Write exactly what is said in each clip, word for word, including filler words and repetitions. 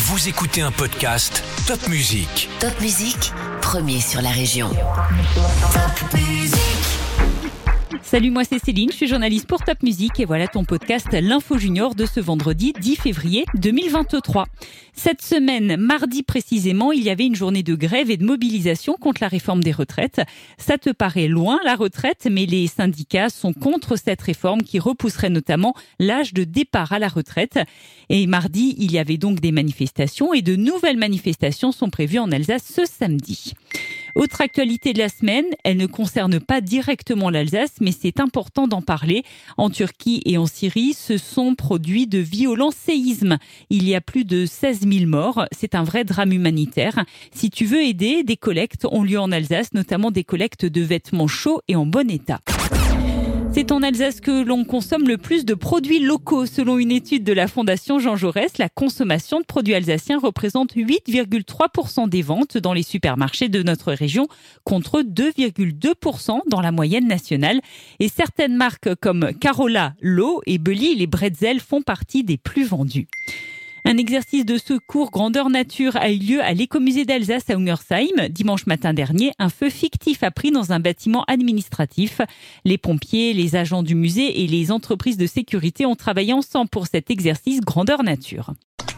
Vous écoutez un podcast Top Music. Top Music, premier sur la région. Top Music. Salut, moi c'est Céline, je suis journaliste pour Top Music et voilà ton podcast L'Info Junior de ce vendredi dix février deux mille vingt-trois. Cette semaine, mardi précisément, il y avait une journée de grève et de mobilisation contre la réforme des retraites. Ça te paraît loin la retraite, mais les syndicats sont contre cette réforme qui repousserait notamment l'âge de départ à la retraite. Et mardi, il y avait donc des manifestations et de nouvelles manifestations sont prévues en Alsace ce samedi. Autre actualité de la semaine, elle ne concerne pas directement l'Alsace, mais c'est important d'en parler. En Turquie et en Syrie, se sont produits de violents séismes. Il y a plus de seize mille morts. C'est un vrai drame humanitaire. Si tu veux aider, des collectes ont lieu en Alsace, notamment des collectes de vêtements chauds et en bon état. C'est en Alsace que l'on consomme le plus de produits locaux. Selon une étude de la Fondation Jean Jaurès, la consommation de produits alsaciens représente huit virgule trois pour cent des ventes dans les supermarchés de notre région, contre deux virgule deux pour cent dans la moyenne nationale. Et certaines marques comme Carola, Lo et Bully, les bretzels, font partie des plus vendus. Un exercice de secours grandeur nature a eu lieu à l'écomusée d'Alsace à Ungersheim. Dimanche matin dernier, un feu fictif a pris dans un bâtiment administratif. Les pompiers, les agents du musée et les entreprises de sécurité ont travaillé ensemble pour cet exercice grandeur nature.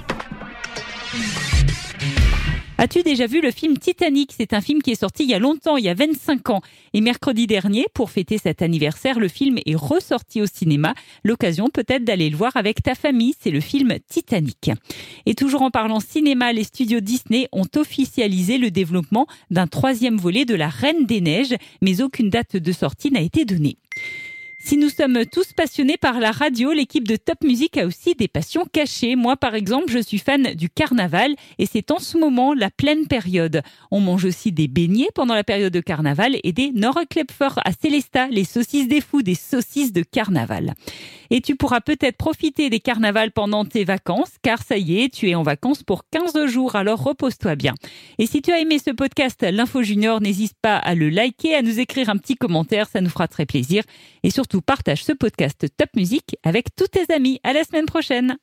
As-tu déjà vu le film Titanic ? C'est un film qui est sorti il y a longtemps, il y a vingt-cinq ans. Et mercredi dernier, pour fêter cet anniversaire, le film est ressorti au cinéma. L'occasion peut-être d'aller le voir avec ta famille, c'est le film Titanic. Et toujours en parlant cinéma, les studios Disney ont officialisé le développement d'un troisième volet de La Reine des Neiges, mais aucune date de sortie n'a été donnée. Si nous sommes tous passionnés par la radio, l'équipe de Top Music a aussi des passions cachées. Moi, par exemple, je suis fan du carnaval et c'est en ce moment la pleine période. On mange aussi des beignets pendant la période de carnaval et des Norrklepfer à Célestat, les saucisses des fous, des saucisses de carnaval. Et tu pourras peut-être profiter des carnavals pendant tes vacances, car ça y est, tu es en vacances pour quinze jours, alors repose-toi bien. Et si tu as aimé ce podcast L'Info Junior, n'hésite pas à le liker, à nous écrire un petit commentaire, ça nous fera très plaisir. Et surtout, partage ce podcast Top Music avec tous tes amis. À la semaine prochaine.